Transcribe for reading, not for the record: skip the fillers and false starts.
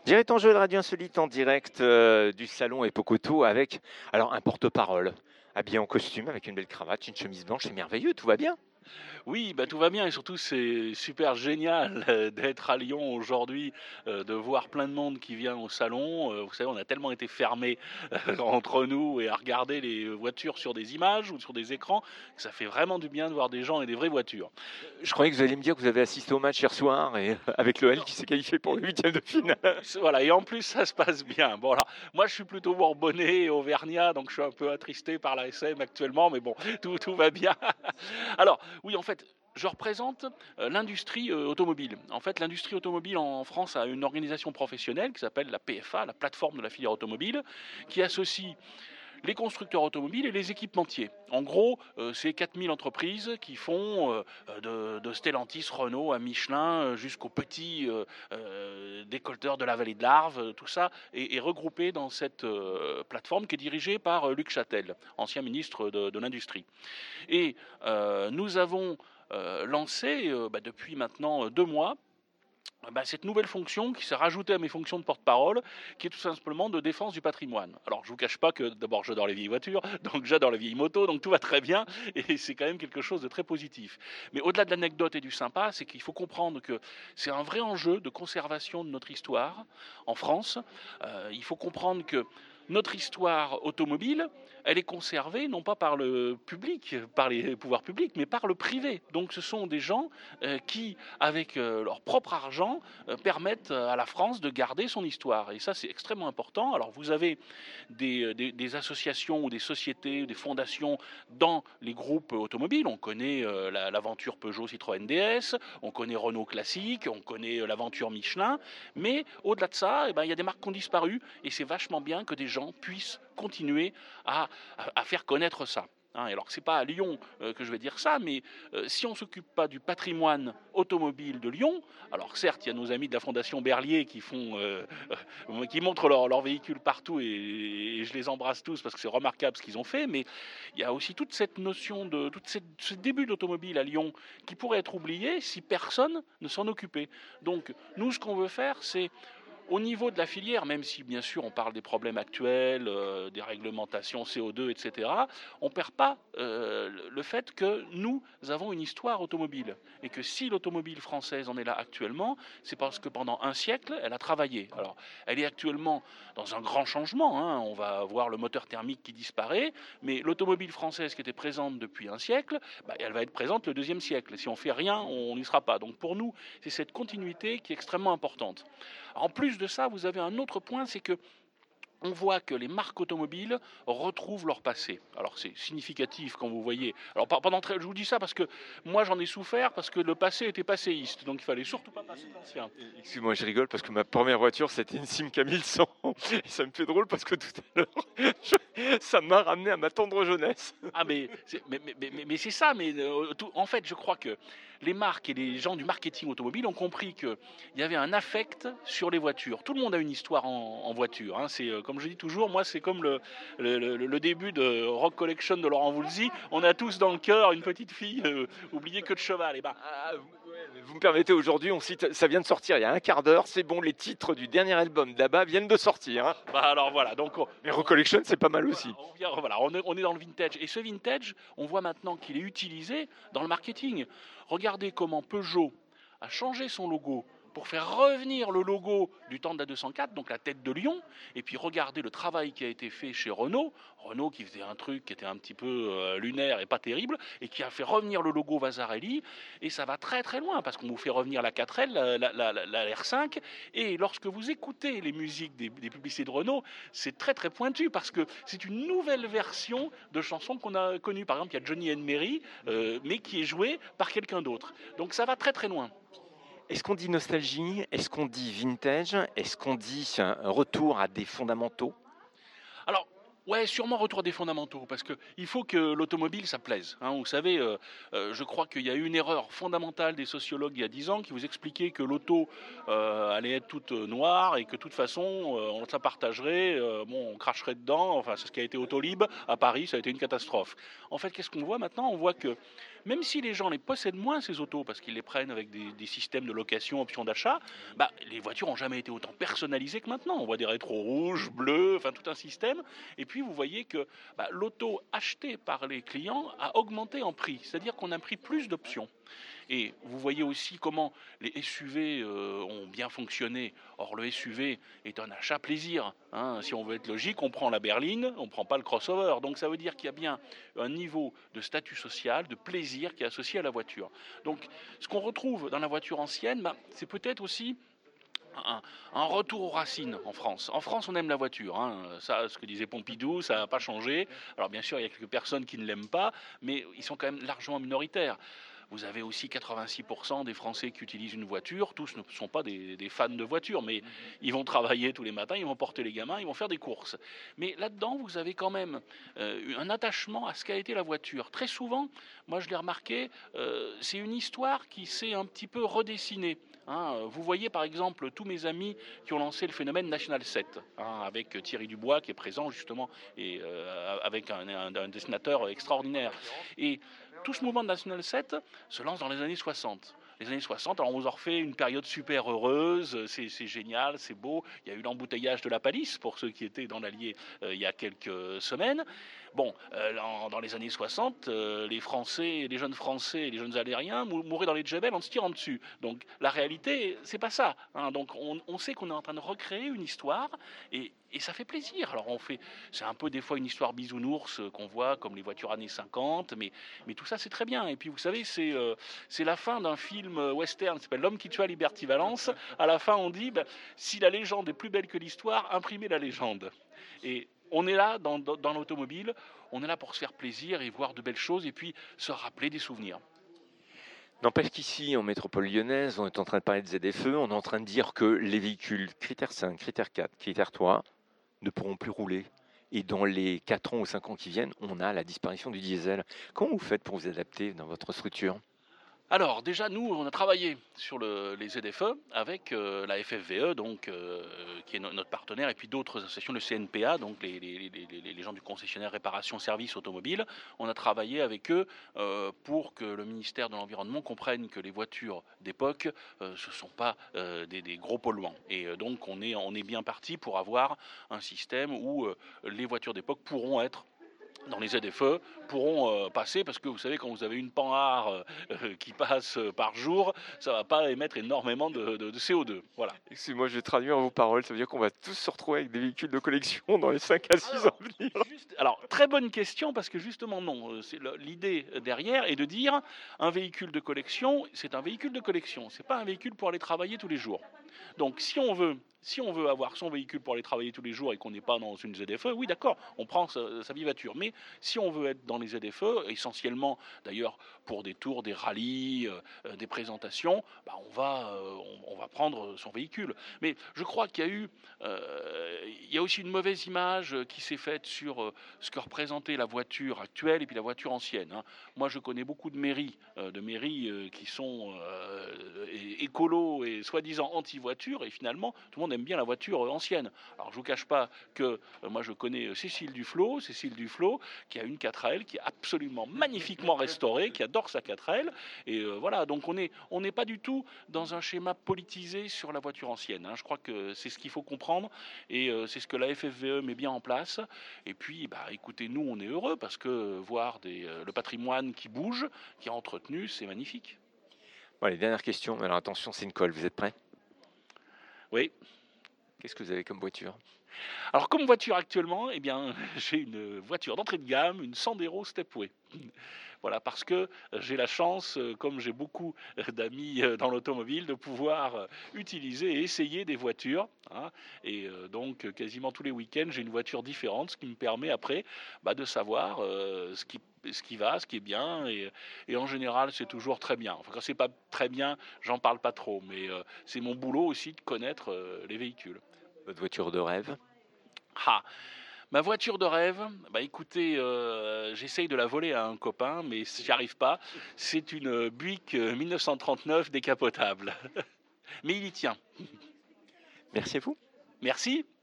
Direct en jeu de Radio Insolite en direct du salon Epocoto avec alors un porte-parole habillé en costume avec une belle cravate, une chemise blanche, c'est merveilleux, tout va bien. Oui, bah, tout va bien et surtout c'est super génial d'être à Lyon aujourd'hui, de voir plein de monde qui vient au salon. Vous savez, on a tellement été fermés entre nous et à regarder les voitures sur des images ou sur des écrans que ça fait vraiment du bien de voir des gens et des vraies voitures. Je croyais que vous alliez me dire que vous avez assisté au match hier soir et avec l'OL qui s'est qualifié pour le huitième de finale. Voilà, et en plus ça se passe bien. Bon alors, moi je suis plutôt bourbonnais et auvergnat, donc je suis un peu attristé par la SM actuellement, mais bon, tout va bien. Alors, oui, en fait, je représente l'industrie automobile. En fait, l'industrie automobile en France a une organisation professionnelle qui s'appelle la PFA, la plateforme de la filière automobile, qui associe les constructeurs automobiles et les équipementiers. En gros, c'est 4000 entreprises qui font de Stellantis, Renault à Michelin jusqu'aux petits décolteurs de la vallée de l'Arve. Tout ça est regroupé dans cette plateforme qui est dirigée par Luc Châtel, ancien ministre de l'Industrie. Et nous avons lancé depuis maintenant 2 mois cette nouvelle fonction qui s'est rajoutée à mes fonctions de porte-parole, qui est tout simplement de défense du patrimoine. Alors je vous cache pas que d'abord j'adore les vieilles voitures, donc j'adore les vieilles motos, donc tout va très bien, et c'est quand même quelque chose de très positif. Mais au-delà de l'anecdote et du sympa, c'est qu'il faut comprendre que c'est un vrai enjeu de conservation de notre histoire en France. Il faut comprendre que notre histoire automobile, elle est conservée non pas par le public, par les pouvoirs publics, mais par le privé. Donc ce sont des gens qui, avec leur propre argent, permettent à la France de garder son histoire. Et ça, c'est extrêmement important. Alors vous avez des associations ou des sociétés, des fondations dans les groupes automobiles. On connaît l'aventure Peugeot Citroën DS, on connaît Renault Classique, on connaît l'aventure Michelin. Mais au-delà de ça, il y a des marques qui ont disparu et c'est vachement bien que des gens puissent continuer à faire connaître ça. Alors c'est pas à Lyon que je vais dire ça, mais si on s'occupe pas du patrimoine automobile de Lyon, alors certes il y a nos amis de la Fondation Berlier qui montrent leur véhicule partout et je les embrasse tous parce que c'est remarquable ce qu'ils ont fait, mais il y a aussi toute cette notion ce début d'automobile à Lyon qui pourrait être oublié si personne ne s'en occupait. Donc nous ce qu'on veut faire c'est au niveau de la filière, même si bien sûr on parle des problèmes actuels, des réglementations CO2, etc., on ne perd pas le fait que nous avons une histoire automobile. Et que si l'automobile française en est là actuellement, c'est parce que pendant un siècle, elle a travaillé. Alors, elle est actuellement dans un grand changement. On va voir le moteur thermique qui disparaît, mais l'automobile française qui était présente depuis un siècle, elle va être présente le deuxième siècle. Si on ne fait rien, on n'y sera pas. Donc pour nous, c'est cette continuité qui est extrêmement importante. En plus de ça, vous avez un autre point, c'est que on voit que les marques automobiles retrouvent leur passé. Alors c'est significatif quand vous voyez. Alors je vous dis ça parce que moi j'en ai souffert parce que le passé était passéiste, donc il fallait surtout pas passer de l'ancien. Excuse-moi, je rigole parce que ma première voiture c'était une Simca 1100 et ça me fait drôle parce que tout à l'heure ça m'a ramené à ma tendre jeunesse. Ah mais c'est ça, en fait je crois que les marques et les gens du marketing automobile ont compris qu'il y avait un affect sur les voitures. Tout le monde a une histoire en voiture. C'est comme je dis toujours, moi c'est comme le début de Rock Collection de Laurent Voulzy. On a tous dans le cœur une petite fille oubliée que de cheval. Vous me permettez, aujourd'hui, on cite, ça vient de sortir il y a un quart d'heure, c'est bon, les titres du dernier album d'ABBA viennent de sortir. Hein. Alors voilà, donc mais Recollection, c'est pas mal aussi. On est dans le vintage. Et ce vintage, on voit maintenant qu'il est utilisé dans le marketing. Regardez comment Peugeot a changé son logo pour faire revenir le logo du temps de la 204, donc la tête de lion, et puis regardez le travail qui a été fait chez Renault, Renault qui faisait un truc qui était un petit peu lunaire et pas terrible, et qui a fait revenir le logo Vasarely, et ça va très très loin, parce qu'on vous fait revenir la 4L, la R5, et lorsque vous écoutez les musiques des publicités de Renault, c'est très très pointu, parce que c'est une nouvelle version de chansons qu'on a connues. Par exemple, il y a Johnny and Mary, mais qui est jouée par quelqu'un d'autre. Donc ça va très très loin. Est-ce qu'on dit nostalgie? Est-ce qu'on dit vintage? Est-ce qu'on dit retour à des fondamentaux? Alors, ouais, sûrement retour à des fondamentaux, parce qu'il faut que l'automobile, ça plaise. Vous savez, je crois qu'il y a eu une erreur fondamentale des sociologues il y a 10 ans qui vous expliquaient que l'auto allait être toute noire et que de toute façon, on la partagerait, on cracherait dedans. Enfin, c'est ce qui a été Autolib à Paris, ça a été une catastrophe. En fait, qu'est-ce qu'on voit maintenant? On voit que même si les gens les possèdent moins, ces autos, parce qu'ils les prennent avec des systèmes de location, options d'achat, bah, les voitures n'ont jamais été autant personnalisées que maintenant. On voit des rétros rouges, bleus, enfin tout un système. Et puis vous voyez que bah, l'auto achetée par les clients a augmenté en prix, c'est-à-dire qu'on a pris plus d'options. Et vous voyez aussi comment les SUV ont bien fonctionné. Or, le SUV est un achat plaisir, hein. Si on veut être logique, on prend la berline, on ne prend pas le crossover. Donc ça veut dire qu'il y a bien un niveau de statut social, de plaisir qui est associé à la voiture. Donc ce qu'on retrouve dans la voiture ancienne, bah, c'est peut-être aussi un retour aux racines en France. En France, on aime la voiture, hein. Ça, ce que disait Pompidou, ça n'a pas changé. Alors bien sûr, il y a quelques personnes qui ne l'aiment pas, mais ils sont quand même largement minoritaires. Vous avez aussi 86% des Français qui utilisent une voiture. Tous ne sont pas des fans de voiture, mais ils vont travailler tous les matins, ils vont porter les gamins, ils vont faire des courses. Mais là-dedans, vous avez quand même un attachement à ce qu'a été la voiture. Très souvent, moi je l'ai remarqué, c'est une histoire qui s'est un petit peu redessinée. Hein, vous voyez par exemple tous mes amis qui ont lancé le phénomène National 7, hein, avec Thierry Dubois qui est présent justement, et avec un dessinateur extraordinaire. Et tout ce mouvement de National 7 se lance dans les années 60. Les années 60, alors on vous en refait une période super heureuse, c'est génial, c'est beau. Il y a eu l'embouteillage de la Palisse pour ceux qui étaient dans l'Allier il y a quelques semaines. Bon, dans les années 60, les Français, les jeunes Français et les jeunes Algériens mouraient dans les djebels en se tirant dessus. Donc la réalité, c'est pas ça, hein. Donc on sait qu'on est en train de recréer une histoire et ça fait plaisir. Alors c'est un peu des fois une histoire bisounours qu'on voit comme les voitures années 50, mais tout ça c'est très bien. Et puis vous savez, c'est la fin d'un film western qui s'appelle L'homme qui tua Liberty Valance. À la fin, on dit si la légende est plus belle que l'histoire, imprimez la légende. Et on est là dans l'automobile, on est là pour se faire plaisir et voir de belles choses et puis se rappeler des souvenirs. N'empêche qu'ici, en métropole lyonnaise, on est en train de parler de ZFE, on est en train de dire que les véhicules critère 5, critère 4, critère 3 ne pourront plus rouler. Et dans les 4 ans ou 5 ans qui viennent, on a la disparition du diesel. Comment vous faites pour vous adapter dans votre structure ? Alors déjà, nous, on a travaillé sur les ZFE avec la FFVE, donc, qui est notre partenaire, et puis d'autres associations, le CNPA, donc les gens du concessionnaire réparation service automobile. On a travaillé avec eux pour que le ministère de l'Environnement comprenne que les voitures d'époque ce ne sont pas des gros polluants. Et donc on est bien parti pour avoir un système où les voitures d'époque pourront être dans les ZFE, pourront passer, parce que vous savez, quand vous avez une Panhard qui passe par jour, ça ne va pas émettre énormément de CO2. Voilà. Excusez-moi, je vais traduire vos paroles, ça veut dire qu'on va tous se retrouver avec des véhicules de collection dans les 5 à 6 ans à venir. Alors, très bonne question, parce que justement, non, l'idée derrière est de dire, un véhicule de collection, c'est un véhicule de collection, c'est pas un véhicule pour aller travailler tous les jours. Donc, si on veut avoir son véhicule pour aller travailler tous les jours et qu'on n'est pas dans une ZFE, oui, d'accord, on prend sa vieille voiture. Mais si on veut être dans les ZFE, essentiellement d'ailleurs pour des tours, des rallyes, des présentations, on va prendre son véhicule. Mais je crois qu'il y a aussi une mauvaise image qui s'est faite sur ce que représentait la voiture actuelle et puis la voiture ancienne, hein. Moi, je connais beaucoup de mairies qui sont écolos et soi-disant anti-voiture, et finalement, tout le monde aime bien la voiture ancienne. Alors, je ne vous cache pas que moi, je connais Cécile Duflot, qui a une 4L, qui est absolument magnifiquement restaurée, qui adore sa 4L. Et voilà, donc on n'est pas du tout dans un schéma politisé sur la voiture ancienne, hein. Je crois que c'est ce qu'il faut comprendre, et c'est ce que la FFVE met bien en place. Et puis, écoutez, nous, on est heureux, parce que voir le patrimoine qui bouge, qui est entretenu, c'est magnifique. Bon, allez, dernière question. Alors attention, c'est une colle, vous êtes prêts ? Oui. Qu'est-ce que vous avez comme voiture ? Alors, comme voiture actuellement, eh bien, j'ai une voiture d'entrée de gamme, une Sandero Stepway. Voilà, parce que j'ai la chance, comme j'ai beaucoup d'amis dans l'automobile, de pouvoir utiliser et essayer des voitures, hein. Et donc, quasiment tous les week-ends, j'ai une voiture différente, ce qui me permet après de savoir ce qui va, ce qui est bien. Et en général, c'est toujours très bien. Enfin, quand c'est pas très bien, j'en parle pas trop. Mais c'est mon boulot aussi de connaître les véhicules. Votre voiture de rêve ? Ma voiture de rêve, écoutez, j'essaye de la voler à un copain, mais j'y arrive pas. C'est une Buick 1939 décapotable. Mais il y tient. Merci à vous. Merci.